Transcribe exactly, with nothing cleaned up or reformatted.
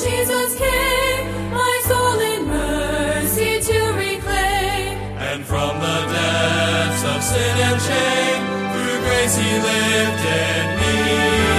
Jesus came, my soul in mercy to reclaim. And from the depths of sin and shame, through grace he lifted me.